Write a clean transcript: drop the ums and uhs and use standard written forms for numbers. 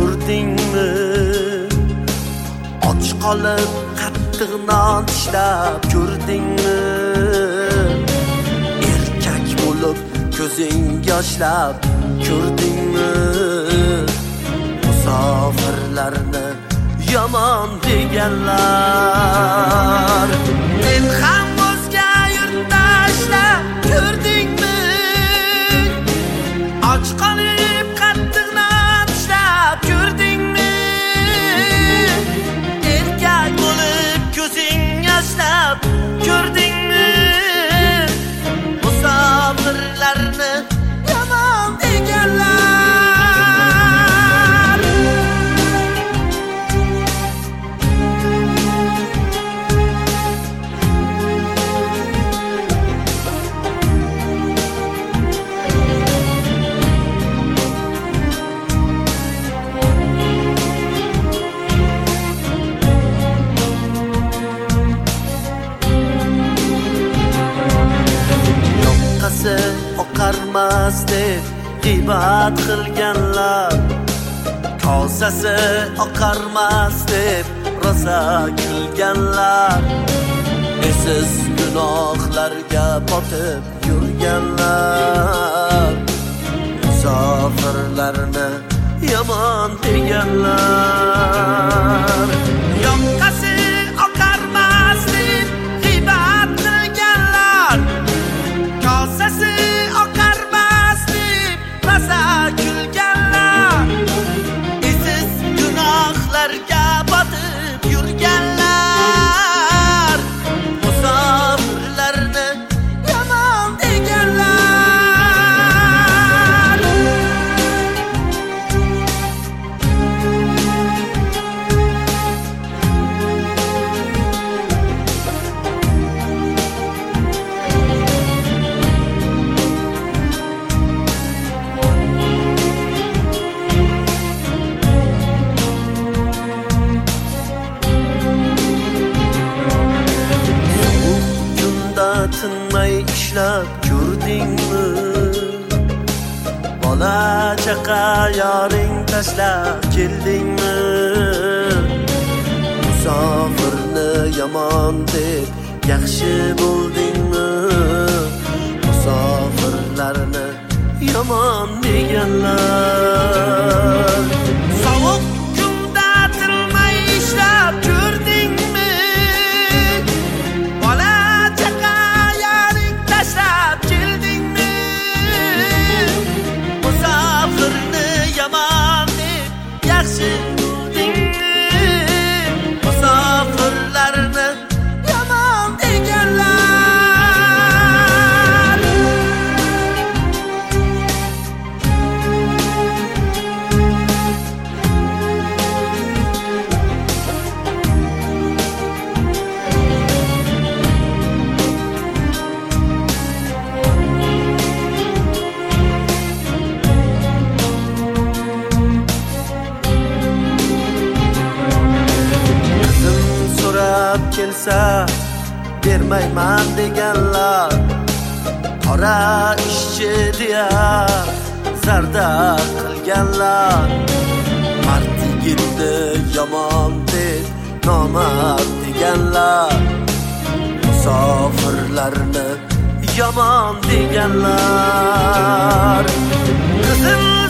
ko'rdingmi? Och qolib qattiq non tishlab ko'rdingmi? Erkak bo'lib ko'zing yoshlab ko'rdingmi? Musofirlarni yomon deganlar. Men ham o'zga yurtda ishlab ko'rdingmi? Och qolib qattiq non tishlab ko'rdingmi? Erkak bo'lib ko'zing yoshlab ko'rdingmi? Musofirlarni yomon deganlar. Oqarmas deb g'iybat qilganlar, kosasi oqarmas deb rosa kulganlar, esiz gunohlarga botib yurganlar, musofirlarni yomon deganlar. Yoqasi oqarmas deb g'iybat qilganlar, kosasi oqarmas deb rosa kulganlar, esiz gunohlarga botib yurganlar, musofirlarni yomon deganlar. Tinmay ishlab ko'rdingmi? Bola chaqa yoring tashlab keldingmi? Musofirni yomon deb yaxshi bo'ldingmi? Musofirlarni yomon deganlar. Sovuq kunda tinmay ishlab ko'rdingmi? Bola tashlab keldingmi? Musofirni yomon deb yaxshi bo'ldingmi? Musofirlarni yomon deganlar. Kelsa bermayman deganlar, qora ishchi deya zarda qilganlar, mard yigitni yomon deb nomard deganlar, musofirlarni yomon deganlar. Qizim